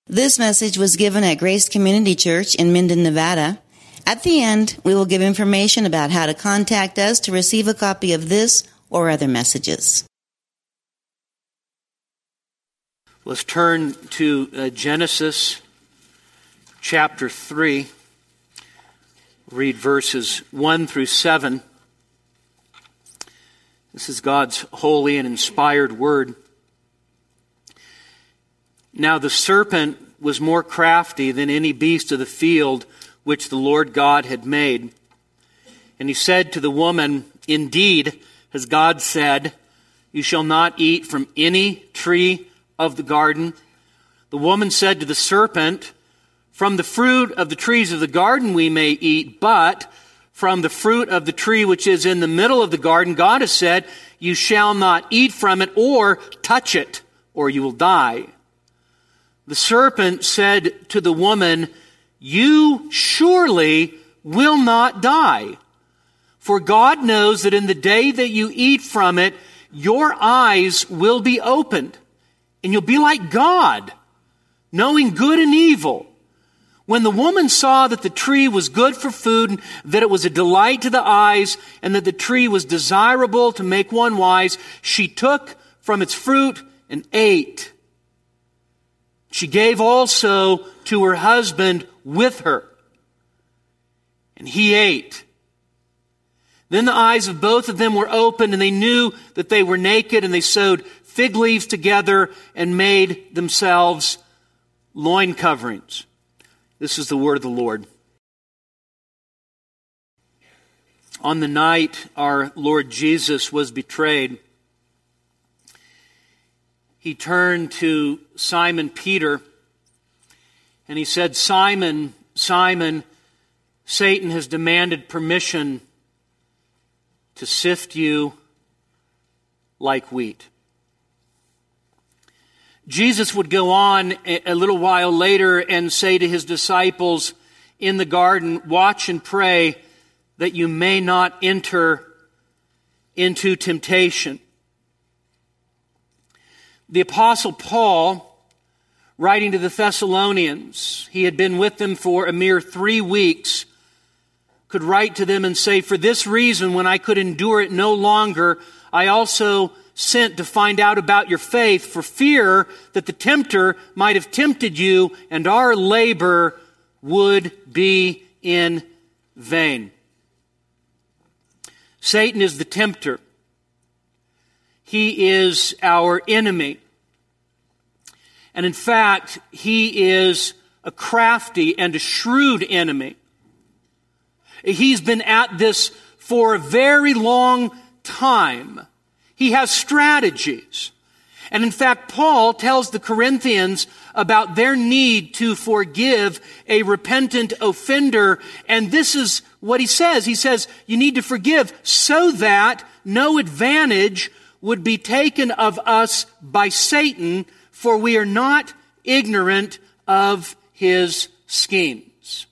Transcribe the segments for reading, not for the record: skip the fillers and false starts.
This message was given at Grace Community Church in Minden, Nevada. At the end, we will give information about how to contact us to receive a copy of this or other messages. Let's turn to Genesis chapter 3. Read verses 1 through 7. This is God's holy and inspired word. Now the serpent was more crafty than any beast of the field which the Lord God had made. And he said to the woman, "Indeed, as God said, you shall not eat from any tree of the garden." The woman said to the serpent, "From the fruit of the trees of the garden we may eat, but from the fruit of the tree which is in the middle of the garden, God has said, you shall not eat from it or touch it, or you will die." The serpent said to the woman, "You surely will not die. For God knows that in the day that you eat from it, your eyes will be opened, and you'll be like God, knowing good and evil." When the woman saw that the tree was good for food, and that it was a delight to the eyes, and that the tree was desirable to make one wise, she took from its fruit and ate. She gave also to her husband with her, and he ate. Then the eyes of both of them were opened, and they knew that they were naked, and they sewed fig leaves together and made themselves loin coverings. This is the word of the Lord. On the night our Lord Jesus was betrayed, he turned to Simon Peter and he said, "Simon, Simon, Satan has demanded permission to sift you like wheat." Jesus would go on a little while later and say to his disciples in the garden, "Watch and pray that you may not enter into temptation." The Apostle Paul, writing to the Thessalonians, he had been with them for a mere 3 weeks, could write to them and say, "For this reason, when I could endure it no longer, I also sent to find out about your faith, for fear that the tempter might have tempted you, and our labor would be in vain." Satan is the tempter. He is our enemy. And in fact, he is a crafty and a shrewd enemy. He's been at this for a very long time. He has strategies. And in fact, Paul tells the Corinthians about their need to forgive a repentant offender. And this is what he says. He says, you need to forgive so that no advantage would be taken of us by Satan, for we are not ignorant of his schemes.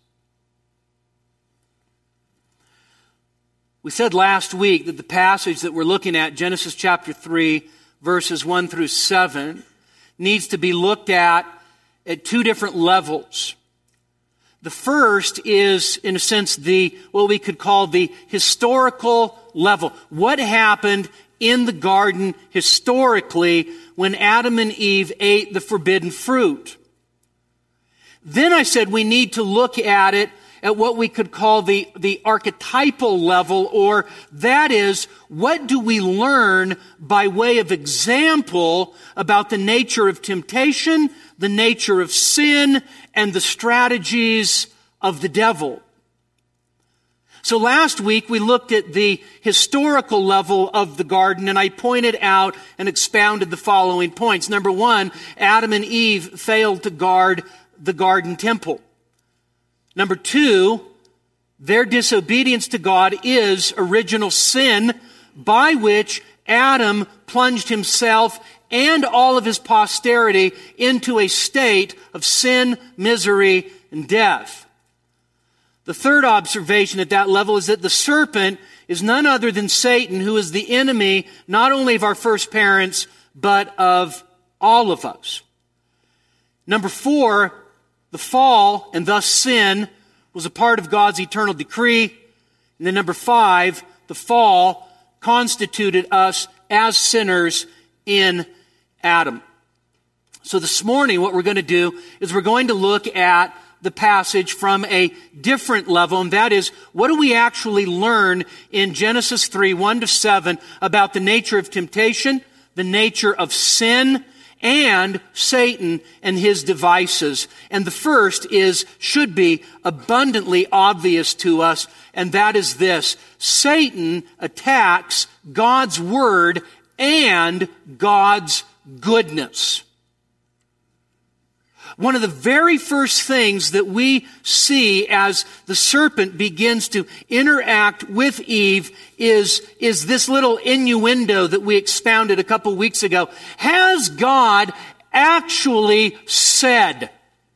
We said last week that the passage that we're looking at, Genesis chapter 3, verses 1 through 7, needs to be looked at 2 different levels. The first is, in a sense, what we could call the historical level. What happened in the garden historically when Adam and Eve ate the forbidden fruit? Then I said we need to look at it at what we could call the archetypal level, or that is, what do we learn by way of example about the nature of temptation, the nature of sin, and the strategies of the devil? So last week we looked at the historical level of the garden, and I pointed out and expounded the following points. Number 1, Adam and Eve failed to guard the garden temple. Number 2, their disobedience to God is original sin, by which Adam plunged himself and all of his posterity into a state of sin, misery, and death. The third observation at that level is that the serpent is none other than Satan, who is the enemy not only of our first parents, but of all of us. Number 4, the fall and thus sin was a part of God's eternal decree. And then number 5, the fall constituted us as sinners in Adam. So this morning what we're going to do is we're going to look at the passage from a different level, and that is, what do we actually learn in Genesis 3, 1-7 about the nature of temptation, the nature of sin, and Satan and his devices. And the first should be abundantly obvious to us, and that is this: Satan attacks God's word and God's goodness. One of the very first things that we see as the serpent begins to interact with Eve is this little innuendo that we expounded a couple weeks ago. Has God actually said?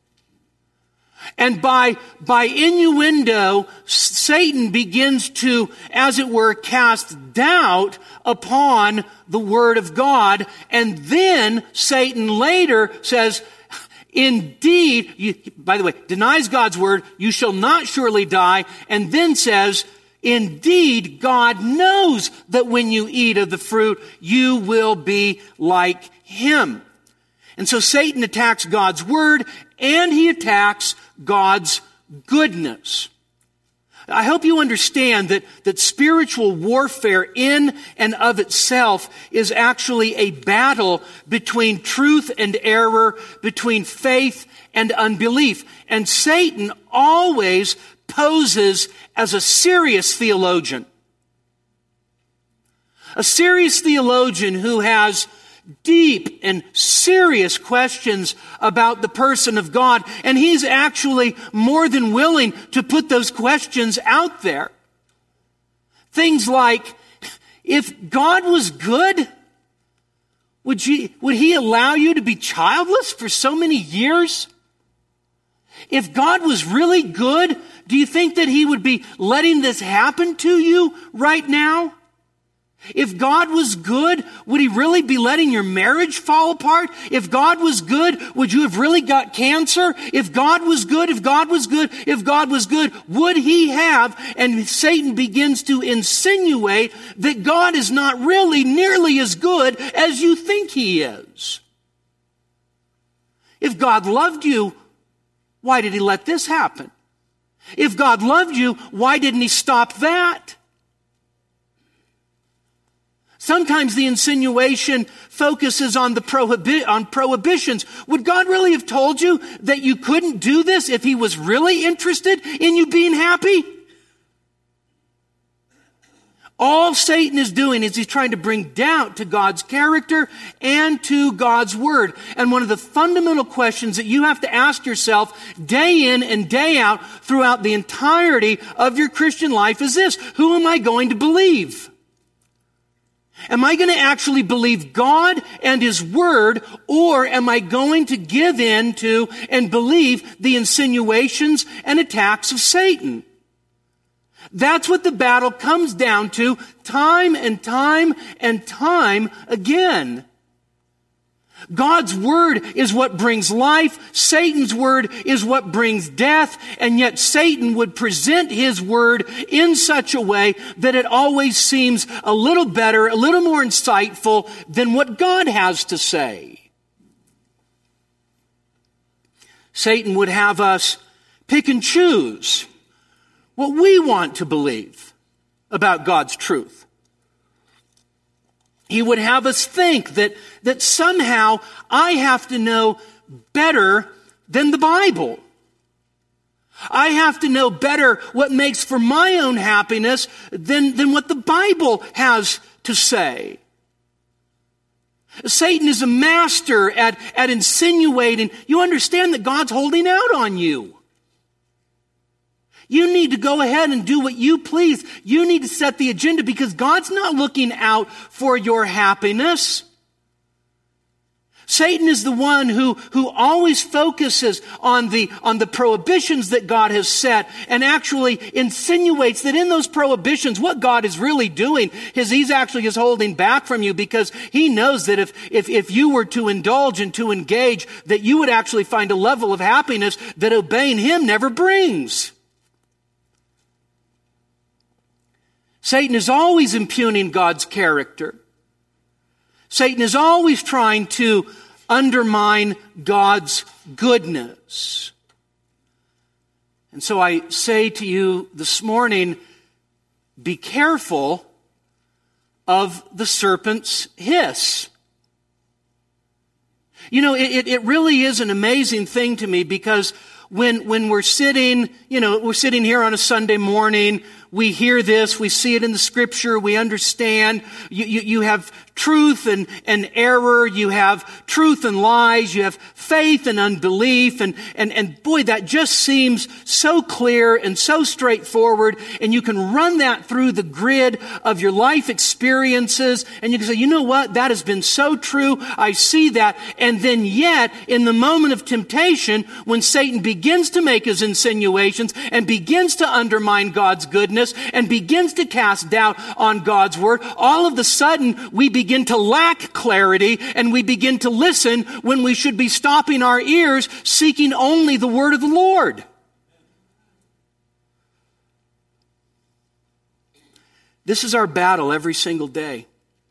And by innuendo, Satan begins to, as it were, cast doubt upon the Word of God. And then Satan later says, indeed, by the way, denies God's word, you shall not surely die, and then says, indeed, God knows that when you eat of the fruit, you will be like him. And so Satan attacks God's word, and he attacks God's goodness. I hope you understand that spiritual warfare in and of itself is actually a battle between truth and error, between faith and unbelief. And Satan always poses as a serious theologian. A serious theologian who has deep and serious questions about the person of God, and he's actually more than willing to put those questions out there. Things like, if God was good, would he allow you to be childless for so many years? If God was really good, do you think that he would be letting this happen to you right now? If God was good, would he really be letting your marriage fall apart? If God was good, would you have really got cancer? If God was good, would he have? And Satan begins to insinuate that God is not really nearly as good as you think he is. If God loved you, why did he let this happen? If God loved you, why didn't he stop that? Sometimes the insinuation focuses on prohibitions. Would God really have told you that you couldn't do this if he was really interested in you being happy? All Satan is doing is he's trying to bring doubt to God's character and to God's word. And one of the fundamental questions that you have to ask yourself day in and day out throughout the entirety of your Christian life is this: who am I going to believe? Am I going to actually believe God and his word, or am I going to give in to and believe the insinuations and attacks of Satan? That's what the battle comes down to time and time and time again. God's word is what brings life. Satan's word is what brings death. And yet Satan would present his word in such a way that it always seems a little better, a little more insightful than what God has to say. Satan would have us pick and choose what we want to believe about God's truth. He would have us think that somehow I have to know better than the Bible. I have to know better what makes for my own happiness than what the Bible has to say. Satan is a master at insinuating. You understand that God's holding out on you. You need to go ahead and do what you please. You need to set the agenda because God's not looking out for your happiness. Satan is the one who always focuses on the prohibitions that God has set and actually insinuates that in those prohibitions, what God is really doing is he's actually just holding back from you, because he knows that if you were to indulge and to engage, that you would actually find a level of happiness that obeying him never brings. Satan is always impugning God's character. Satan is always trying to undermine God's goodness. And so I say to you this morning, be careful of the serpent's hiss. You know, it really is an amazing thing to me, because when we're sitting, we're sitting here on a Sunday morning, we hear this, we see it in the Scripture, we understand. You have truth and error, you have truth and lies, you have faith and unbelief, and boy, that just seems so clear and so straightforward, and you can run that through the grid of your life experiences, and you can say, you know what, that has been so true, I see that, and then yet, in the moment of temptation, when Satan begins to make his insinuations and begins to undermine God's goodness and begins to cast doubt on God's word, all of a sudden we begin to lack clarity and we begin to listen when we should be stopping our ears, seeking only the word of the Lord. This is our battle every single day.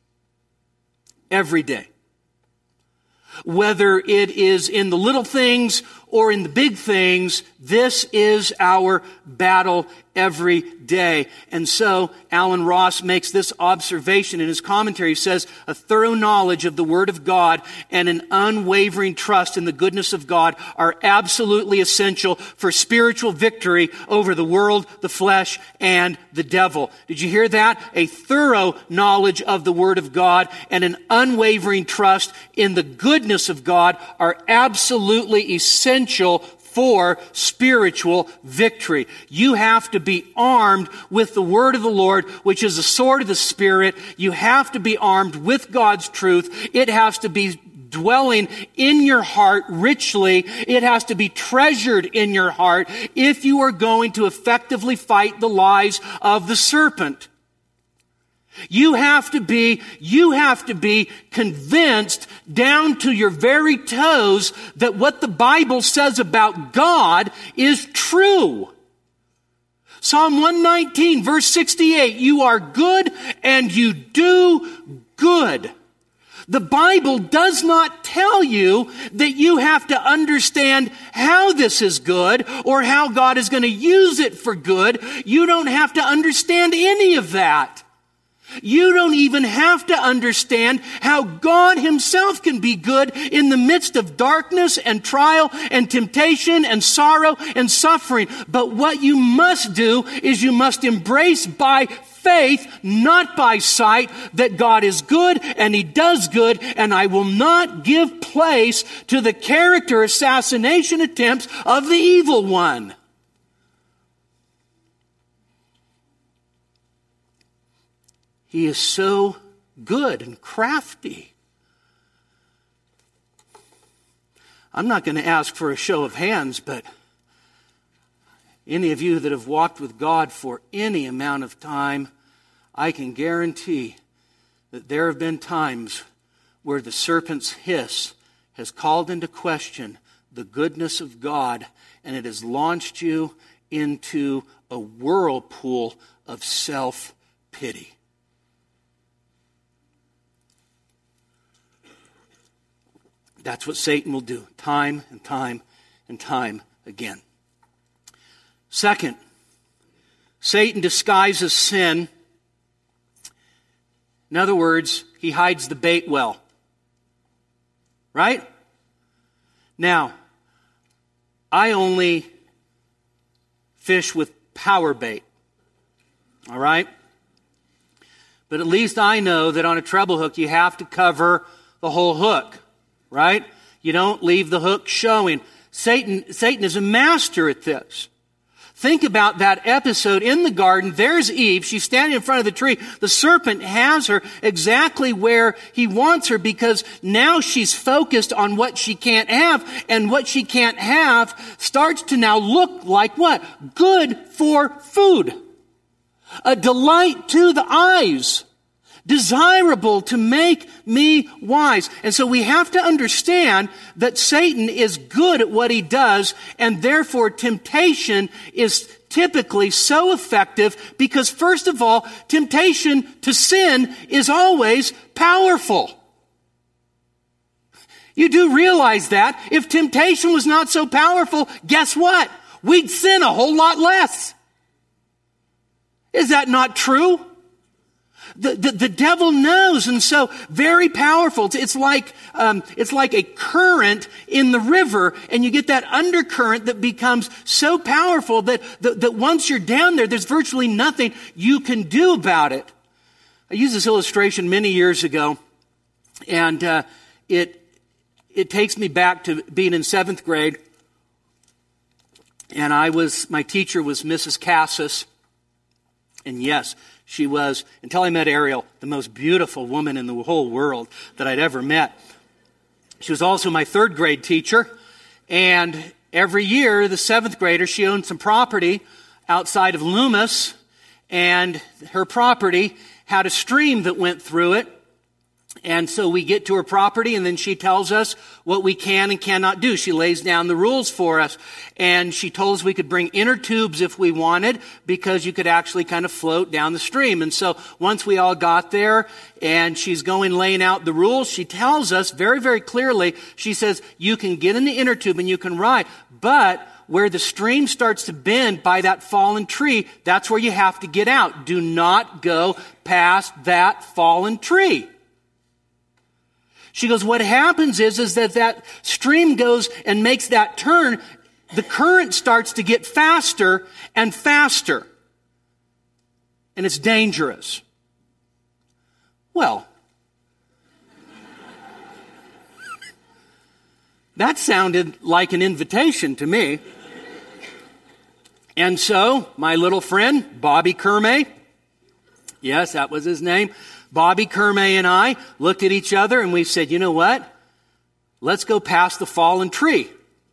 Every day. Whether it is in the little things or in the big things, this is our battle every day. And so Alan Ross makes this observation in his commentary. He says, a thorough knowledge of the Word of God and an unwavering trust in the goodness of God are absolutely essential for spiritual victory over the world, the flesh, and the devil. Did you hear that? A thorough knowledge of the Word of God and an unwavering trust in the goodness of God are absolutely essential for spiritual victory. You have to be armed with the word of the Lord, which is the sword of the Spirit. You have to be armed with God's truth. It has to be dwelling in your heart richly. It has to be treasured in your heart if you are going to effectively fight the lies of the serpent. You have to be convinced down to your very toes that what the Bible says about God is true. Psalm 119, verse 68, you are good and you do good. The Bible does not tell you that you have to understand how this is good or how God is going to use it for good. You don't have to understand any of that. You don't even have to understand how God himself can be good in the midst of darkness and trial and temptation and sorrow and suffering. But what you must do is you must embrace by faith, not by sight, that God is good and he does good, and I will not give place to the character assassination attempts of the evil one. He is so good and crafty. I'm not going to ask for a show of hands, but any of you that have walked with God for any amount of time, I can guarantee that there have been times where the serpent's hiss has called into question the goodness of God, and it has launched you into a whirlpool of self-pity. That's what Satan will do time and time and time again. Second, Satan disguises sin. In other words, he hides the bait well. Right? Now, I only fish with power bait. All right? But at least I know that on a treble hook you have to cover the whole hook. Right? You don't leave the hook showing. Satan is a master at this. Think about that episode in the garden. There's Eve. She's standing in front of the tree. The serpent has her exactly where he wants her because now she's focused on what she can't have. And what she can't have starts to now look like what? Good for food. A delight to the eyes. Desirable to make me wise. And so we have to understand that Satan is good at what he does, and therefore temptation is typically so effective because, first of all, temptation to sin is always powerful. You do realize that. If temptation was not so powerful, guess what? We'd sin a whole lot less. Is that not true? The devil knows, and so very powerful. It's like a current in the river, and you get that undercurrent that becomes so powerful that once you're down there, there's virtually nothing you can do about it. I used this illustration many years ago, and it takes me back to being in 7th grade, and my teacher was Mrs. Cassis, and yes, she was, until I met Ariel, the most beautiful woman in the whole world that I'd ever met. She was also my 3rd grade teacher. And every year, the 7th grader, she owned some property outside of Loomis. And her property had a stream that went through it. And so we get to her property, and then she tells us what we can and cannot do. She lays down the rules for us. And she told us we could bring inner tubes if we wanted, because you could actually kind of float down the stream. And so once we all got there, and she's laying out the rules, she tells us very, very clearly, she says, you can get in the inner tube and you can ride, but where the stream starts to bend by that fallen tree, that's where you have to get out. Do not go past that fallen tree. She goes, what happens is that stream goes and makes that turn. The current starts to get faster and faster. And it's dangerous. Well, that sounded like an invitation to me. And so, my little friend, Bobby Kermay, yes, that was his name, Bobby Kermay and I looked at each other and we said, you know what? Let's go past the fallen tree.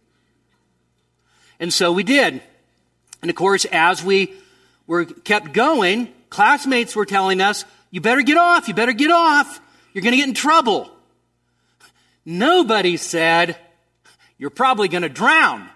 And so we did. And of course, as we kept going, classmates were telling us, you better get off, you're going to get in trouble. Nobody said, you're probably going to drown.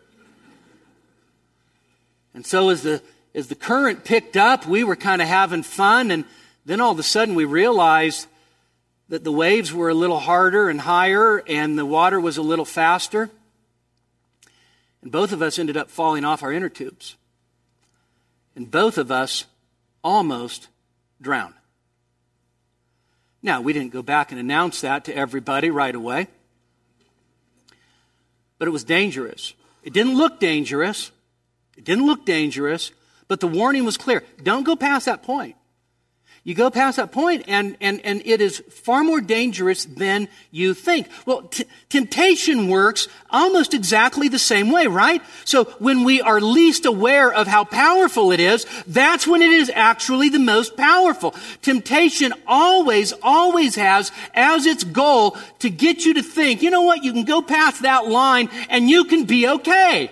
And so as the current picked up, we were kind of having fun, and then all of a sudden we realized that the waves were a little harder and higher and the water was a little faster. And both of us ended up falling off our inner tubes. And both of us almost drowned. Now, we didn't go back and announce that to everybody right away. But it was dangerous. It didn't look dangerous, but the warning was clear. Don't go past that point. You go past that point, and it is far more dangerous than you think. Well, temptation works almost exactly the same way, right? So when we are least aware of how powerful it is, that's when it is actually the most powerful. Temptation always has as its goal to get you to think, you know what, you can go past that line and you can be okay.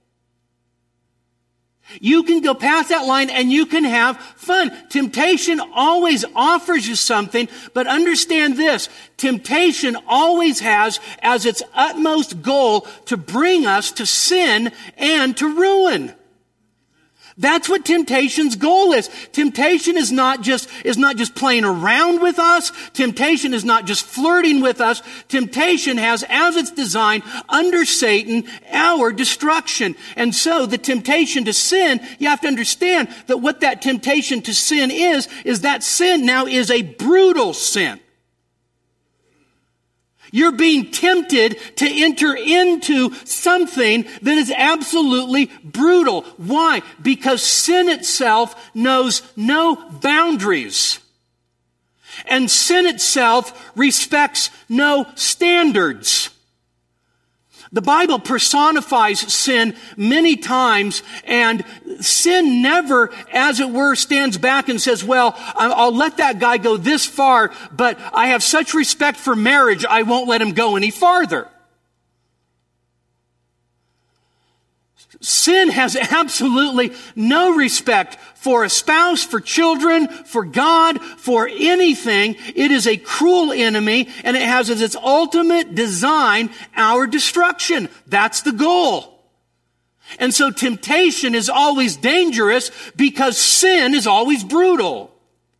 You can go past that line and you can have fun. Temptation always offers you something, but understand this. Temptation always has as its utmost goal to bring us to sin and to ruin. That's what temptation's goal is. Temptation is not just playing around with us. Temptation is not just flirting with us. Temptation has as its design under Satan our destruction. And so the temptation to sin, you have to understand that what that temptation to sin is that sin now is a brutal sin. You're being tempted to enter into something that is absolutely brutal. Why? Because sin itself knows no boundaries. And sin itself respects no standards. The Bible personifies sin many times, and sin never, as it were, stands back and says, well, I'll let that guy go this far, but I have such respect for marriage, I won't let him go any farther. Sin has absolutely no respect for a spouse, for children, for God, for anything. It is a cruel enemy, and it has as its ultimate design our destruction. That's the goal. And so temptation is always dangerous because sin is always brutal.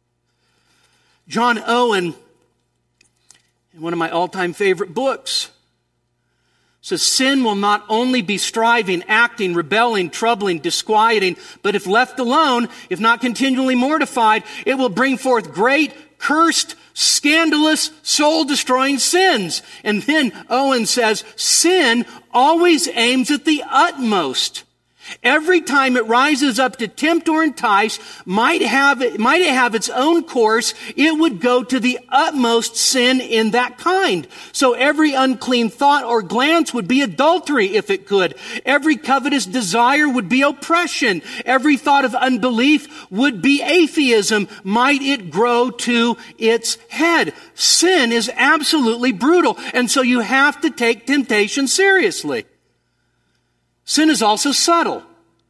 John Owen, in one of my all-time favorite books, says sin will not only be striving, acting, rebelling, troubling, disquieting, but if left alone, if not continually mortified, it will bring forth great, cursed, scandalous, soul-destroying sins. And then Owen says, sin always aims at the utmost. Every time it rises up to tempt or entice, might it have its own course, it would go to the utmost sin in that kind. So every unclean thought or glance would be adultery if it could. Every covetous desire would be oppression. Every thought of unbelief would be atheism, might it grow to its head. Sin is absolutely brutal, and so you have to take temptation seriously. Sin is also subtle.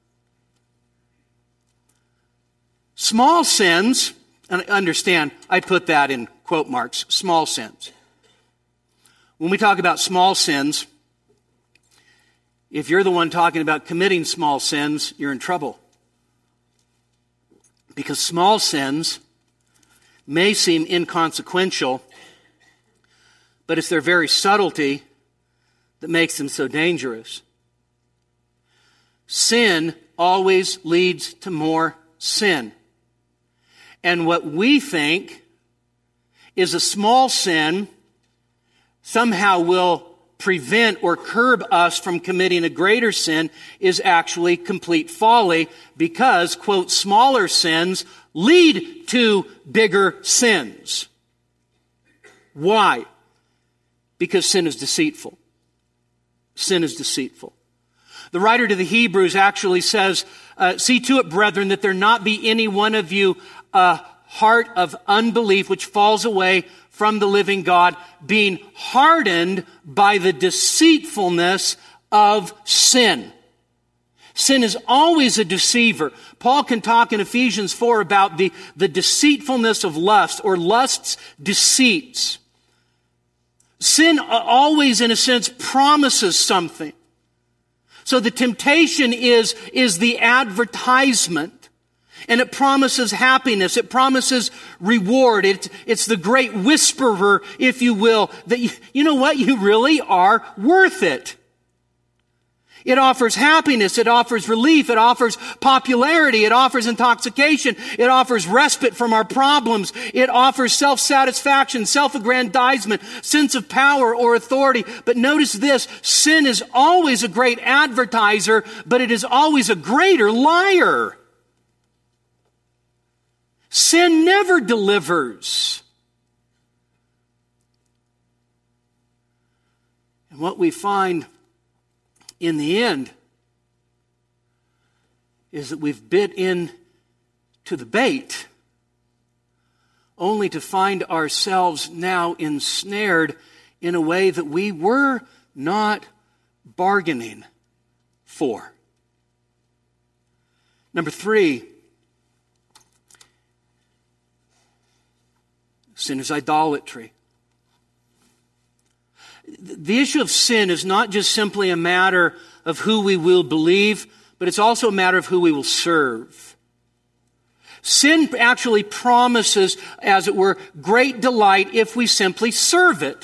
Small sins, and understand, I put that in quote marks, small sins. When we talk about small sins, if you're the one talking about committing small sins, you're in trouble. Because small sins may seem inconsequential, but it's their very subtlety that makes them so dangerous. Sin always leads to more sin. And what we think is a small sin somehow will prevent or curb us from committing a greater sin is actually complete folly because, quote, smaller sins lead to bigger sins. Why? Because sin is deceitful. Sin is deceitful. The writer to the Hebrews actually says, see to it, brethren, that there not be any one of you a heart of unbelief which falls away from the living God, being hardened by the deceitfulness of sin. Sin is always a deceiver. Paul can talk in Ephesians 4 about the deceitfulness of lust or lust's deceits. Sin always, in a sense, promises something. So the temptation is the advertisement, and it promises happiness. It promises reward. It's the great whisperer, if you will, that you know what? You really are worth it. It offers happiness. It offers relief. It offers popularity. It offers intoxication. It offers respite from our problems. It offers self-satisfaction, self-aggrandizement, sense of power or authority. But notice this, sin is always a great advertiser, but it is always a greater liar. Sin never delivers. And what we find in the end is that we've bit into the bait only to find ourselves now ensnared in a way that we were not bargaining for. Number 3, sin is idolatry. The issue of sin is not just simply a matter of who we will believe, but it's also a matter of who we will serve. Sin actually promises, as it were, great delight if we simply serve it.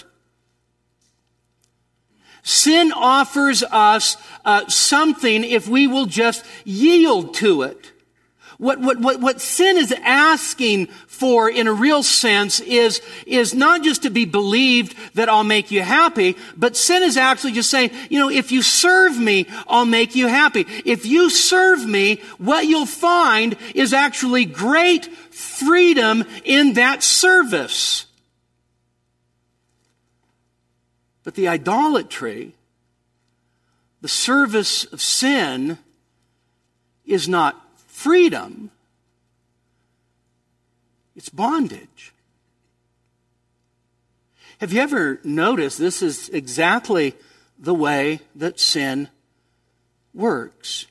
Sin offers us something if we will just yield to it. What sin is asking for in a real sense is not just to be believed that I'll make you happy, but sin is actually just saying, if you serve me, I'll make you happy. If you serve me, what you'll find is actually great freedom in that service. But the idolatry the service of sin is not freedom, it's bondage. Have you ever noticed this is exactly the way that sin works?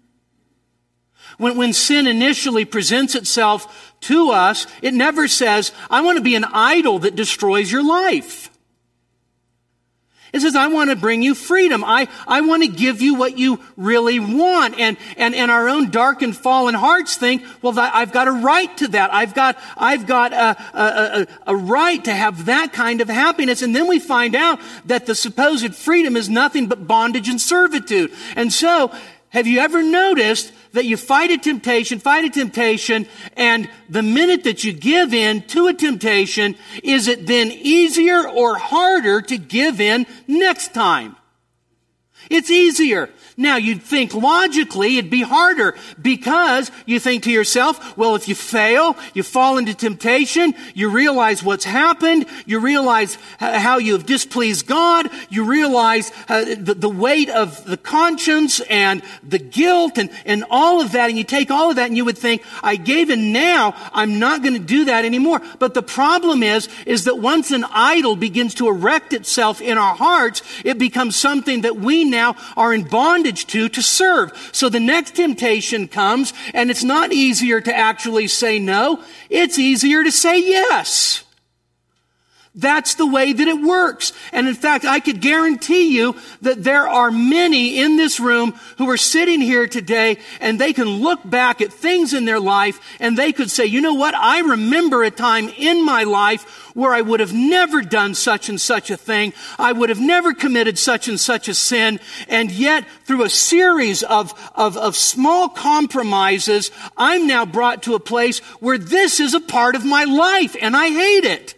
When sin initially presents itself to us, it never says, I want to be an idol that destroys your life. It says, I want to bring you freedom. I want to give you what you really want. And our own dark and fallen hearts think, well, I've got a right to that. I've got a right to have that kind of happiness. And then we find out that the supposed freedom is nothing but bondage and servitude. And so, have you ever noticed that you fight a temptation, and the minute that you give in to a temptation, is it then easier or harder to give in next time? It's easier. Now, you'd think logically it'd be harder because you think to yourself, well, if you fail, you fall into temptation, you realize what's happened, you realize how you have displeased God, you realize the weight of the conscience and the guilt and all of that, and you take all of that and you would think, I gave in now, I'm not going to do that anymore. But the problem is that once an idol begins to erect itself in our hearts, it becomes something that we now are in bondage to serve. So the next temptation comes, and it's not easier to actually say no. It's easier to say yes. That's the way that it works. And in fact, I could guarantee you that there are many in this room who are sitting here today and they can look back at things in their life and they could say, you know what? I remember a time in my life where I would have never done such and such a thing. I would have never committed such and such a sin. And yet, through a series of small compromises, I'm now brought to a place where this is a part of my life and I hate it.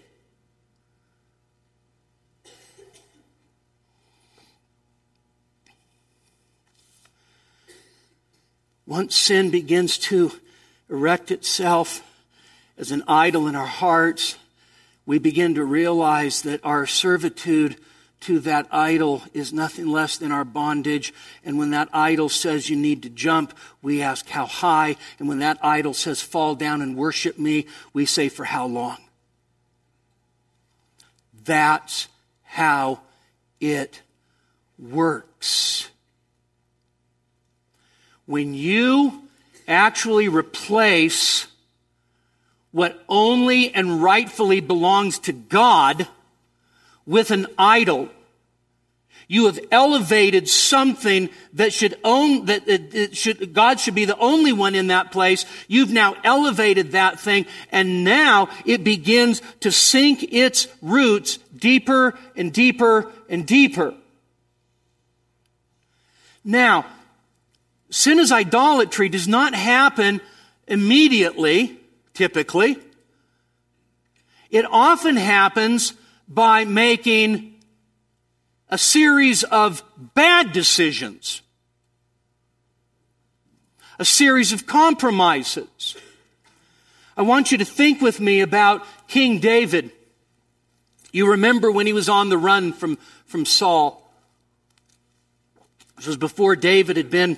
Once sin begins to erect itself as an idol in our hearts, we begin to realize that our servitude to that idol is nothing less than our bondage. And when that idol says you need to jump, we ask how high. And when that idol says fall down and worship me, we say for how long. That's how it works. When you actually replace what only and rightfully belongs to God with an idol, you have elevated something that God should be the only one in that place. You've now elevated that thing, and now it begins to sink its roots deeper and deeper and deeper. Now, sin as idolatry does not happen immediately, typically. It often happens by making a series of bad decisions, a series of compromises. I want you to think with me about King David. You remember when he was on the run from Saul. This was before David had been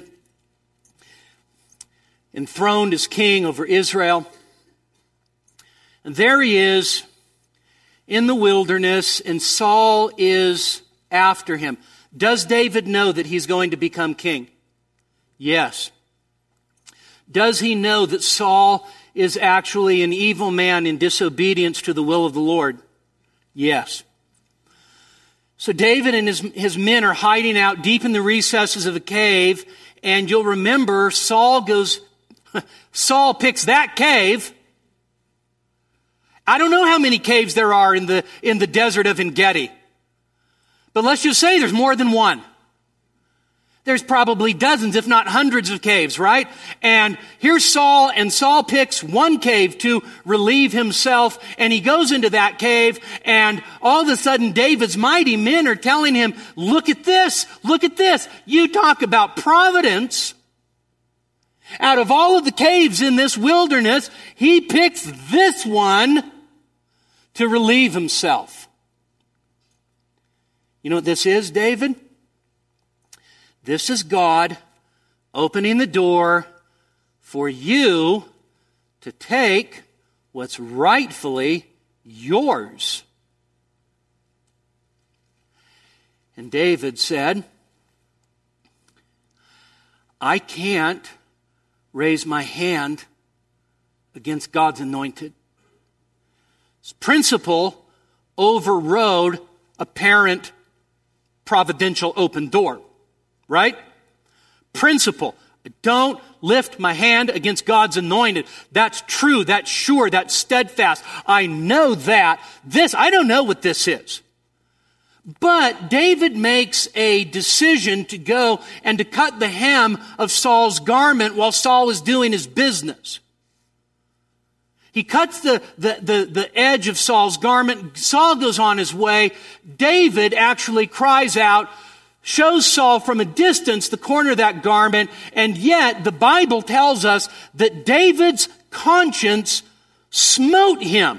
enthroned as king over Israel. And there he is in the wilderness, and Saul is after him. Does David know that he's going to become king? Yes. Does he know that Saul is actually an evil man in disobedience to the will of the Lord? Yes. So David and his men are hiding out deep in the recesses of a cave, and you'll remember Saul picks that cave. I don't know how many caves there are in the desert of En-Gedi, but let's just say there's more than one. There's probably dozens, if not hundreds of caves, right? And here's Saul, and Saul picks one cave to relieve himself, and he goes into that cave, and all of a sudden David's mighty men are telling him, look at this, look at this. You talk about providence. Out of all of the caves in this wilderness, he picks this one to relieve himself. You know what this is, David? This is God opening the door for you to take what's rightfully yours. And David said, I can't raise my hand against God's anointed. This principle overrode apparent providential open door, right? Principle. Don't lift my hand against God's anointed. That's true, that's sure, that's steadfast. I know that. I don't know what this is. But David makes a decision to go and to cut the hem of Saul's garment while Saul is doing his business. He cuts the edge of Saul's garment. Saul goes on his way. David actually cries out, shows Saul from a distance the corner of that garment, and yet the Bible tells us that David's conscience smote him.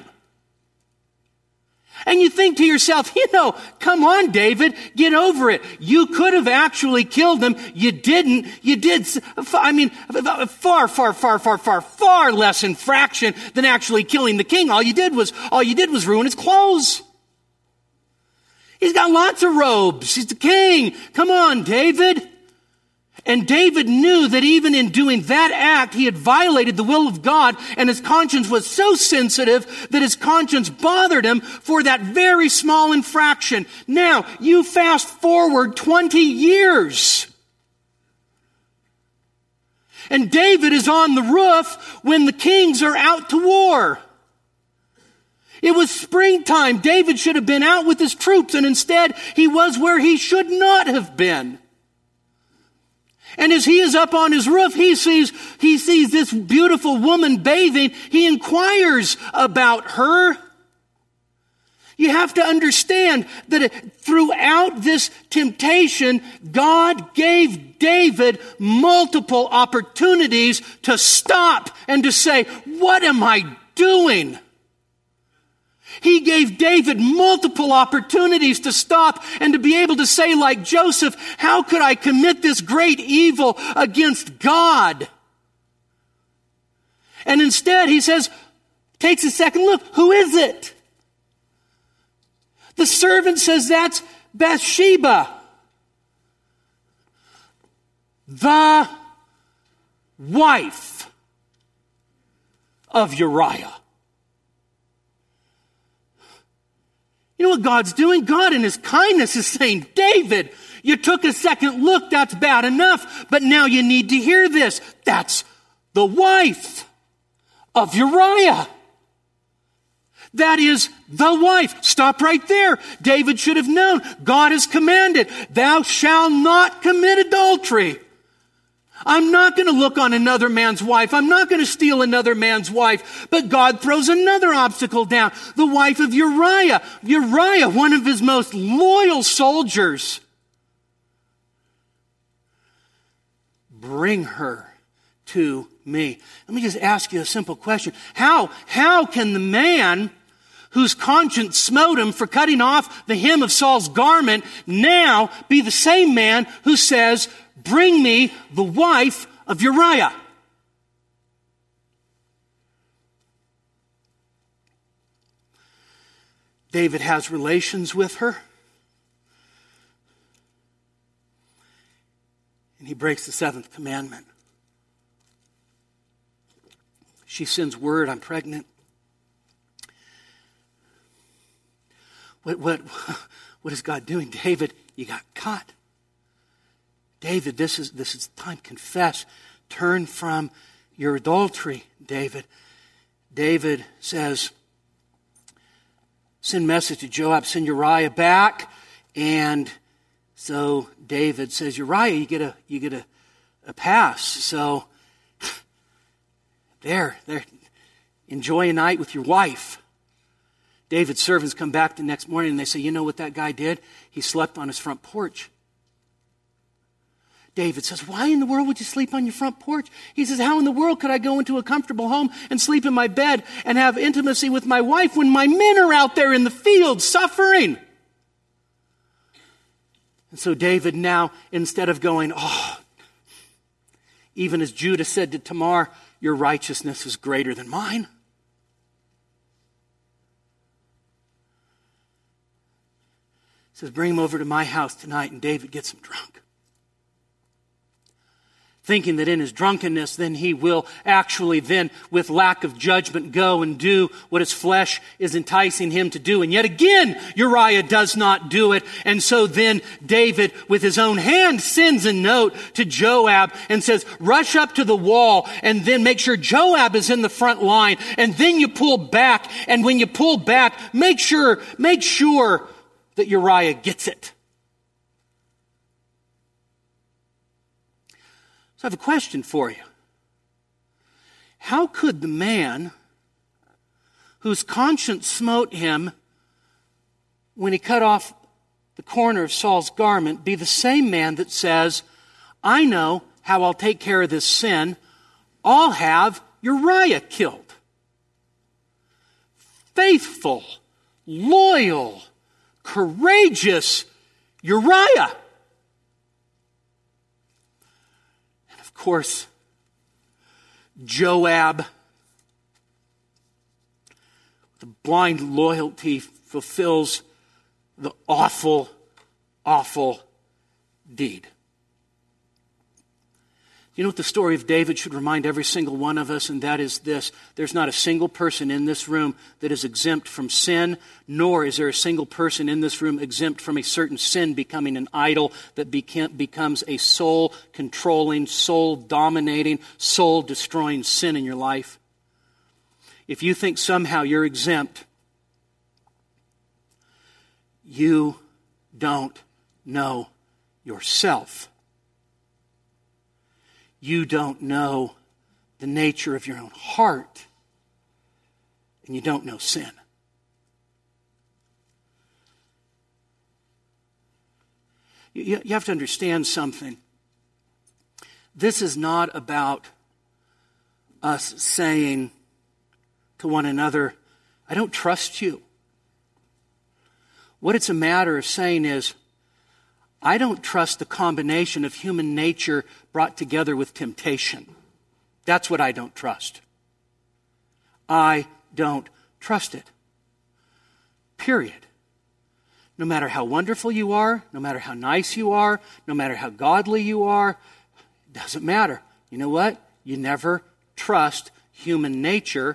And you think to yourself, come on, David, get over it. You could have actually killed him. You didn't. You did, far less infraction than actually killing the king. All you did was ruin his clothes. He's got lots of robes. He's the king. Come on, David. And David knew that even in doing that act, he had violated the will of God, and his conscience was so sensitive that his conscience bothered him for that very small infraction. Now, you fast forward 20 years. And David is on the roof when the kings are out to war. It was springtime. David should have been out with his troops, and instead he was where he should not have been. And as he is up on his roof, he sees this beautiful woman bathing. He inquires about her. You have to understand that throughout this temptation, God gave David multiple opportunities to stop and to say, what am I doing? He gave David multiple opportunities to stop and to be able to say, like Joseph, how could I commit this great evil against God? And instead, he says, takes a second look. Who is it? The servant says, that's Bathsheba, the wife of Uriah. You know what God's doing? God in His kindness is saying, David, you took a second look, that's bad enough, but now you need to hear this. That's the wife of Uriah. That is the wife. Stop right there. David should have known. God has commanded, thou shalt not commit adultery. I'm not going to look on another man's wife. I'm not going to steal another man's wife. But God throws another obstacle down. The wife of Uriah. Uriah, one of his most loyal soldiers. Bring her to me. Let me just ask you a simple question. How can the man whose conscience smote him for cutting off the hem of Saul's garment now be the same man who says, bring me the wife of Uriah? David has relations with her. And he breaks the seventh commandment. She sends word, I'm pregnant. What is God doing? David, you got caught. David, this is time. Confess. Turn from your adultery, David. David says, send message to Joab, send Uriah back. And so David says, Uriah, you get a pass. So there, enjoy a night with your wife. David's servants come back the next morning and they say, you know what that guy did? He slept on his front porch. David says, why in the world would you sleep on your front porch? He says, how in the world could I go into a comfortable home and sleep in my bed and have intimacy with my wife when my men are out there in the field suffering? And so David now, instead of going, even as Judah said to Tamar, your righteousness is greater than mine. He says, bring him over to my house tonight, and David gets him drunk. Thinking that in his drunkenness, then he will actually then, with lack of judgment, go and do what his flesh is enticing him to do. And yet again, Uriah does not do it. And so then David, with his own hand, sends a note to Joab and says, rush up to the wall and then make sure Joab is in the front line. And then you pull back. And when you pull back, make sure that Uriah gets it. So I have a question for you. How could the man whose conscience smote him when he cut off the corner of Saul's garment be the same man that says, I know how I'll take care of this sin. I'll have Uriah killed. Faithful, loyal, courageous Uriah. Of course, Joab, the blind loyalty, fulfills the awful, awful deed. You know what the story of David should remind every single one of us, and that is this. There's not a single person in this room that is exempt from sin, nor is there a single person in this room exempt from a certain sin becoming an idol that becomes a soul-controlling, soul-dominating, soul-destroying sin in your life. If you think somehow you're exempt, you don't know yourself. You don't know the nature of your own heart, and you don't know sin. You have to understand something. This is not about us saying to one another, I don't trust you. What it's a matter of saying is, I don't trust the combination of human nature brought together with temptation. That's what I don't trust. I don't trust it. Period. No matter how wonderful you are, no matter how nice you are, no matter how godly you are, it doesn't matter. You know what? You never trust human nature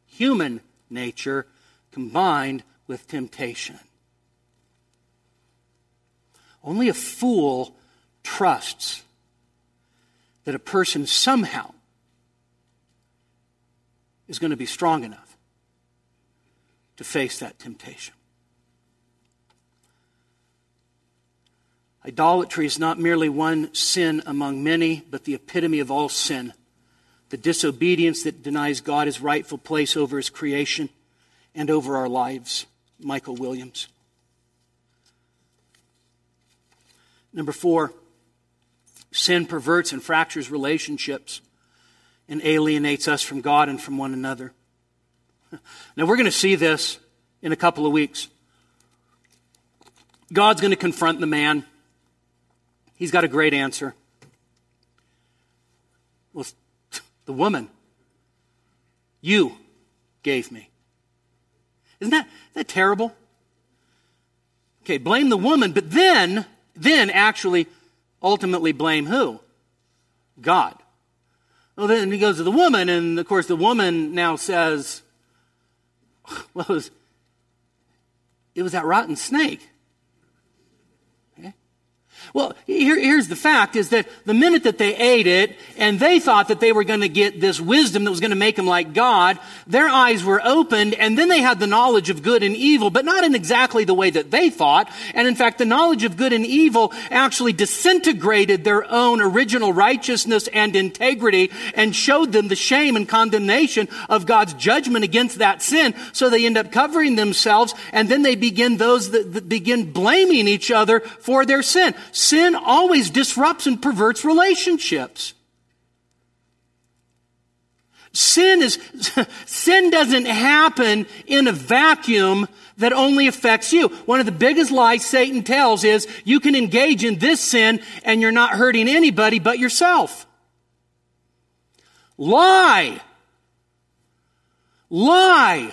combined with temptation. Only a fool trusts that a person somehow is going to be strong enough to face that temptation. Idolatry is not merely one sin among many, but the epitome of all sin. The disobedience that denies God his rightful place over his creation and over our lives. Michael Williams. Number 4, sin perverts and fractures relationships and alienates us from God and from one another. Now we're going to see this in a couple of weeks. God's going to confront the man. He's got a great answer. Well, the woman you gave me. Isn't that terrible? Okay, blame the woman, but then actually ultimately blame who? God. Well, then he goes to the woman, and of course the woman now says, well, it was that rotten snake. Okay? Well, here's the fact, is that the minute that they ate it, and they thought that they were going to get this wisdom that was going to make them like God, their eyes were opened, and then they had the knowledge of good and evil, but not in exactly the way that they thought. And in fact, the knowledge of good and evil actually disintegrated their own original righteousness and integrity and showed them the shame and condemnation of God's judgment against that sin. So they end up covering themselves, and then they begin those that begin blaming each other for their sin. Sin always disrupts and perverts relationships. Sin doesn't happen in a vacuum that only affects you. One of the biggest lies Satan tells is you can engage in this sin and you're not hurting anybody but yourself. Lie. Lie.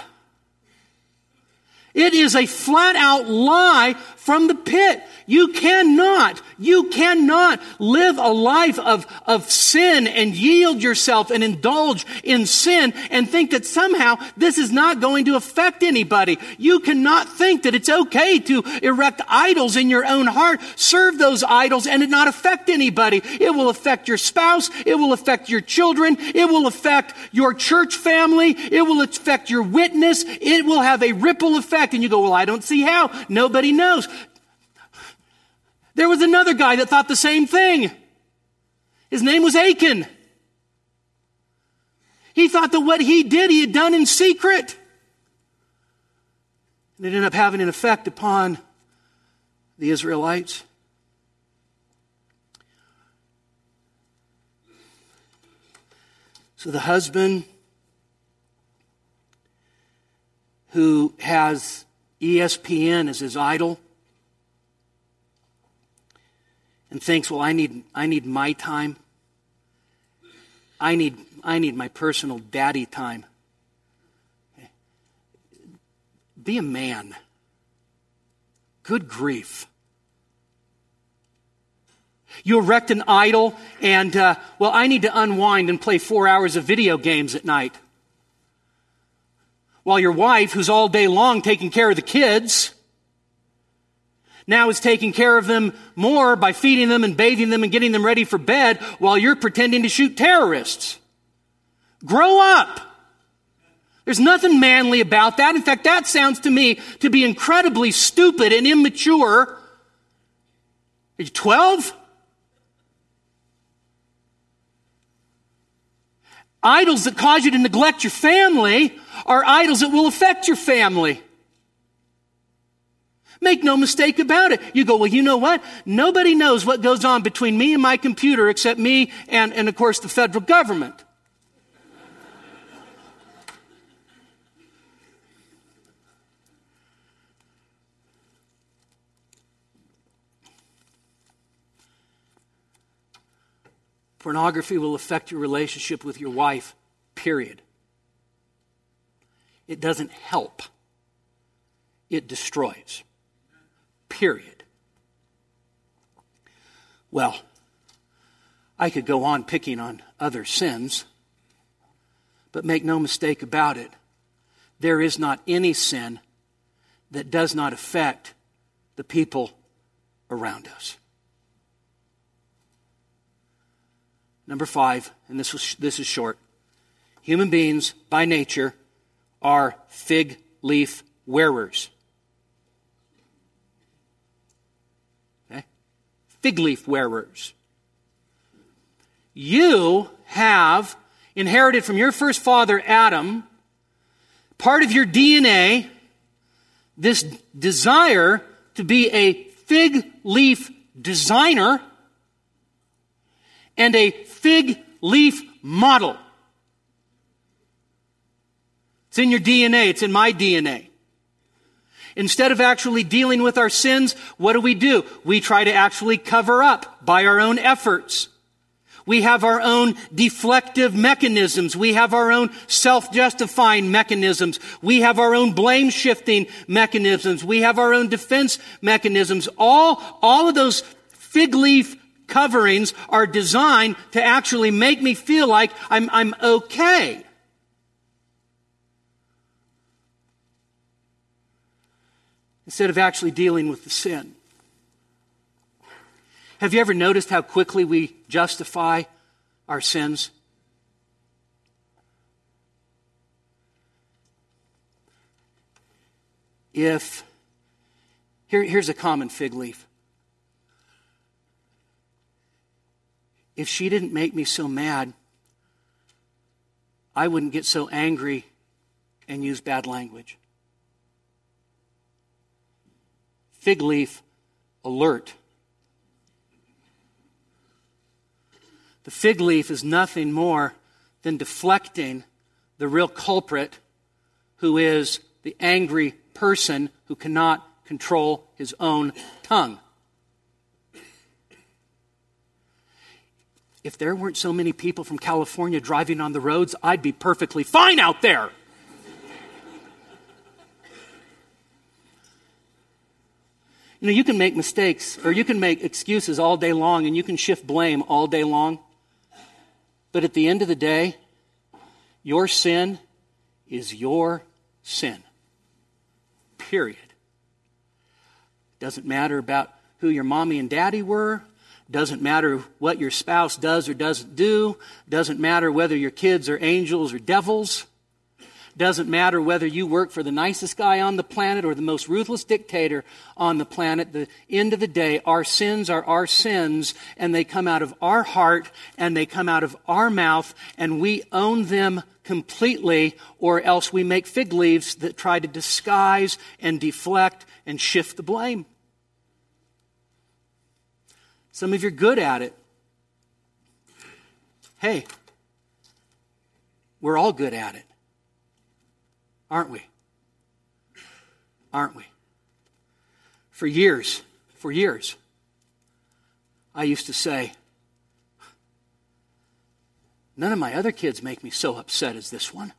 It is a flat out lie from the pit. You cannot live a life of sin and yield yourself and indulge in sin and think that somehow this is not going to affect anybody. You cannot think that it's okay to erect idols in your own heart, serve those idols, and it not affect anybody. It will affect your spouse. It will affect your children. It will affect your church family. It will affect your witness. It will have a ripple effect. And you go, well, I don't see how. Nobody knows. There was another guy that thought the same thing. His name was Achan. He thought that what he did, he had done in secret. And it ended up having an effect upon the Israelites. So the husband who has ESPN as his idol and thinks, well, I need my time. I need my personal daddy time. Be a man. Good grief. You erect an idol and, I need to unwind and play 4 hours of video games at night. While your wife, who's all day long taking care of the kids, now is taking care of them more by feeding them and bathing them and getting them ready for bed while you're pretending to shoot terrorists. Grow up. There's nothing manly about that. In fact, that sounds to me to be incredibly stupid and immature. Are you 12? Idols that cause you to neglect your family are idols that will affect your family. Make no mistake about it. You go, well, you know what? Nobody knows what goes on between me and my computer except me and of course, the federal government. Pornography will affect your relationship with your wife, period. It doesn't help. It destroys. Period. Well, I could go on picking on other sins, but make no mistake about it, there is not any sin that does not affect the people around us. Number 5, and this is short. Human beings, by nature, are fig leaf wearers. Okay? Fig leaf wearers. You have inherited from your first father, Adam, part of your DNA, this desire to be a fig leaf designer and a fig leaf model. It's in your DNA. It's in my DNA. Instead of actually dealing with our sins, what do? We try to actually cover up by our own efforts. We have our own deflective mechanisms. We have our own self-justifying mechanisms. We have our own blame-shifting mechanisms. We have our own defense mechanisms. All of those fig leaf coverings are designed to actually make me feel like I'm okay. Instead of actually dealing with the sin. Have you ever noticed how quickly we justify our sins? Here's a common fig leaf. If she didn't make me so mad, I wouldn't get so angry and use bad language. Fig leaf alert. The fig leaf is nothing more than deflecting the real culprit, who is the angry person who cannot control his own tongue. If there weren't so many people from California driving on the roads, I'd be perfectly fine out there. You know, you can make mistakes, or you can make excuses all day long, and you can shift blame all day long. But at the end of the day, your sin is your sin. Period. Doesn't matter about who your mommy and daddy were. Doesn't matter what your spouse does or doesn't do. Doesn't matter whether your kids are angels or devils. Doesn't matter whether you work for the nicest guy on the planet or the most ruthless dictator on the planet. At the end of the day, our sins are our sins, and they come out of our heart, and they come out of our mouth, and we own them completely, or else we make fig leaves that try to disguise and deflect and shift the blame. Some of you are good at it. Hey, we're all good at it. Aren't we? Aren't we? For years, I used to say, none of my other kids make me so upset as this one.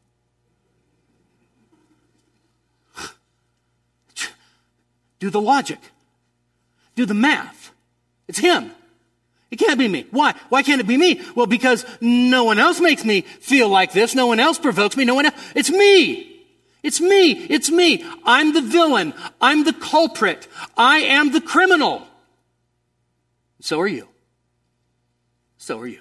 Do the logic. Do the math. It's him. It can't be me. Why? Why can't it be me? Well, because no one else makes me feel like this. No one else provokes me. No one else. It's me. It's me. It's me. I'm the villain. I'm the culprit. I am the criminal. So are you. So are you.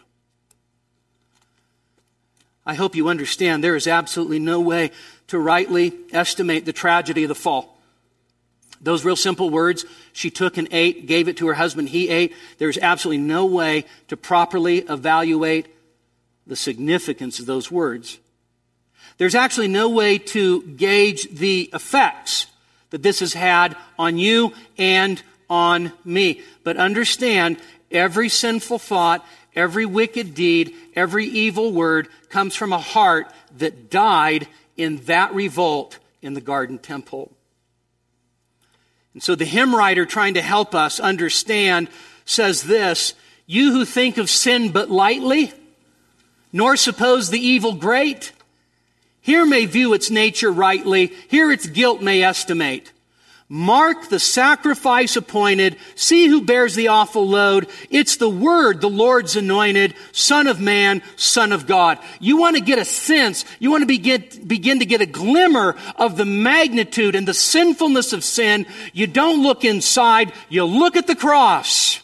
I hope you understand there is absolutely no way to rightly estimate the tragedy of the fall. Those real simple words, she took and ate, gave it to her husband, he ate. There's absolutely no way to properly evaluate the significance of those words. There's actually no way to gauge the effects that this has had on you and on me. But understand, every sinful thought, every wicked deed, every evil word comes from a heart that died in that revolt in the garden temple. And so the hymn writer, trying to help us understand, says this: you who think of sin but lightly, nor suppose the evil great, here may view its nature rightly, here its guilt may estimate. Mark the sacrifice appointed, see who bears the awful load. It's the Word, the Lord's anointed, Son of Man, Son of God. You want to get a sense, you want to begin to get a glimmer of the magnitude and the sinfulness of sin. You don't look inside, you look at the cross.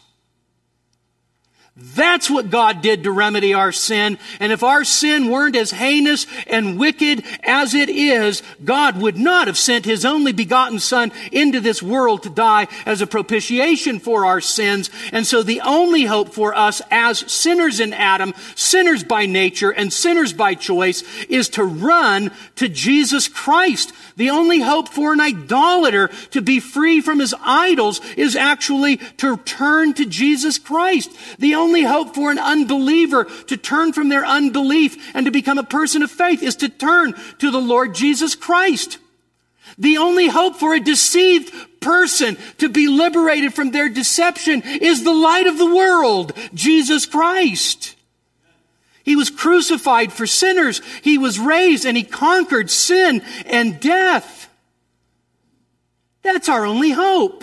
That's what God did to remedy our sin. And if our sin weren't as heinous and wicked as it is, God would not have sent His only begotten Son into this world to die as a propitiation for our sins. And so the only hope for us as sinners in Adam, sinners by nature and sinners by choice, is to run to Jesus Christ. The only hope for an idolater to be free from his idols is actually to turn to Jesus Christ. The only hope for an unbeliever to turn from their unbelief and to become a person of faith is to turn to the Lord Jesus Christ. The only hope for a deceived person to be liberated from their deception is the light of the world, Jesus Christ. He was crucified for sinners. He was raised and He conquered sin and death. That's our only hope.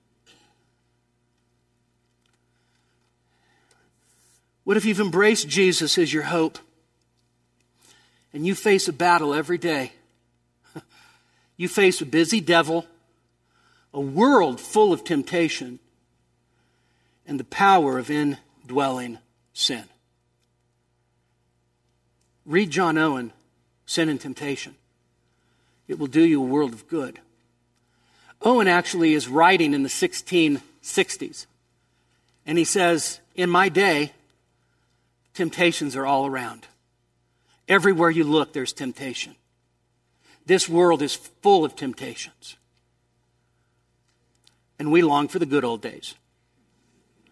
What if you've embraced Jesus as your hope and you face a battle every day? You face a busy devil, a world full of temptation, and the power of indwelling sin. Read John Owen, Sin and Temptation. It will do you a world of good. Owen actually is writing in the 1660s. And he says, in my day, temptations are all around. Everywhere you look, there's temptation. This world is full of temptations. And we long for the good old days.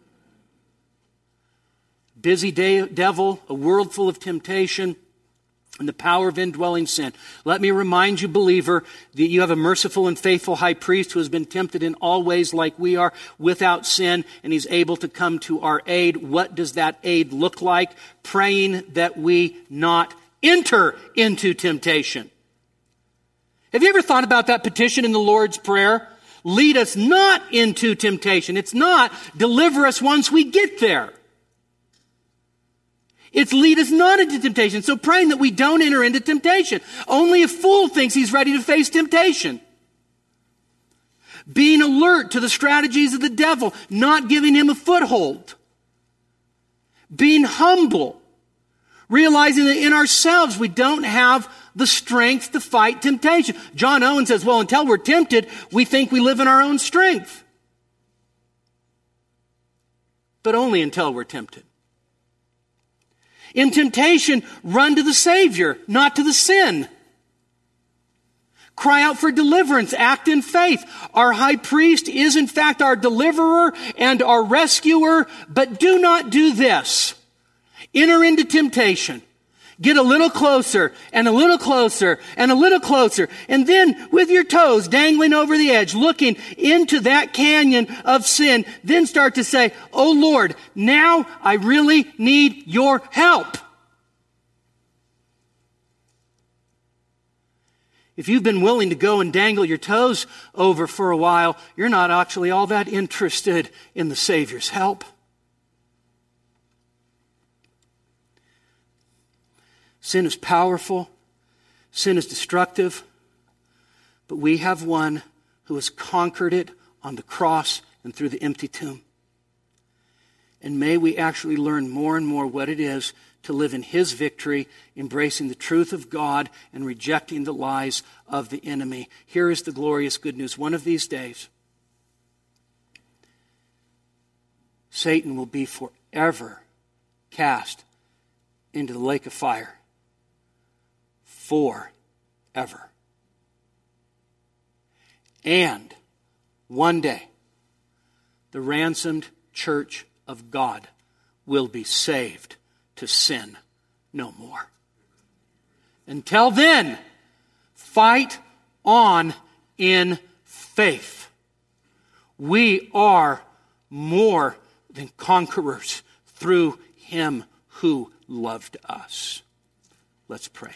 Busy devil, a world full of temptation, and the power of indwelling sin. Let me remind you, believer, that you have a merciful and faithful high priest who has been tempted in all ways like we are, without sin, and he's able to come to our aid. What does that aid look like? Praying that we not enter into temptation. Have you ever thought about that petition in the Lord's Prayer? Lead us not into temptation. It's not deliver us once we get there. It's lead us not into temptation. So praying that we don't enter into temptation. Only a fool thinks he's ready to face temptation. Being alert to the strategies of the devil, not giving him a foothold. Being humble. Realizing that in ourselves we don't have the strength to fight temptation. John Owen says, well, until we're tempted, we think we live in our own strength. But only until we're tempted. In temptation, run to the Savior, not to the sin. Cry out for deliverance. Act in faith. Our high priest is in fact our deliverer and our rescuer, but do not do this. Enter into temptation. Get a little closer and a little closer and a little closer. And then with your toes dangling over the edge, looking into that canyon of sin, then start to say, oh Lord, now I really need your help. If you've been willing to go and dangle your toes over for a while, you're not actually all that interested in the Savior's help. Sin is powerful. Sin is destructive. But we have one who has conquered it on the cross and through the empty tomb. And may we actually learn more and more what it is to live in his victory, embracing the truth of God and rejecting the lies of the enemy. Here is the glorious good news. One of these days, Satan will be forever cast into the lake of fire. Forever. And one day, the ransomed church of God will be saved to sin no more. Until then, fight on in faith. We are more than conquerors through him who loved us. Let's pray.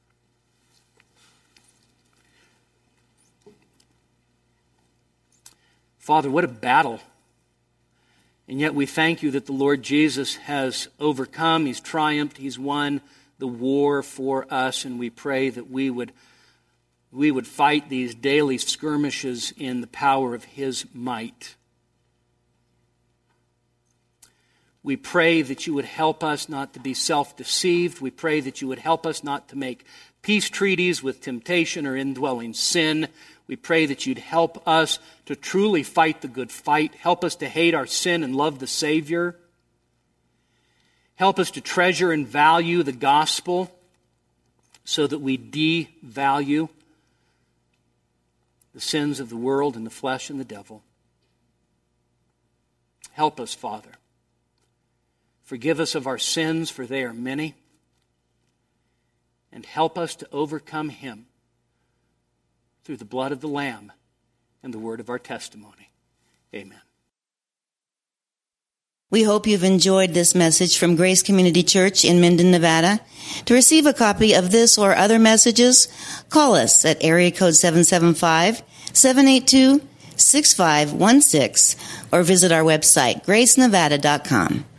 Father, what a battle. And yet we thank you that the Lord Jesus has overcome, he's triumphed, he's won the war for us, and we pray that we would fight these daily skirmishes in the power of his might. We pray that you would help us not to be self-deceived. We pray that you would help us not to make peace treaties with temptation or indwelling sin. We pray that you'd help us to truly fight the good fight. Help us to hate our sin and love the Savior. Help us to treasure and value the gospel so that we devalue the sins of the world and the flesh and the devil. Help us, Father. Forgive us of our sins, for they are many. And help us to overcome him through the blood of the Lamb and the word of our testimony. Amen. We hope you've enjoyed this message from Grace Community Church in Minden, Nevada. To receive a copy of this or other messages, call us at area code 775-782-6516 or visit our website, gracenevada.com.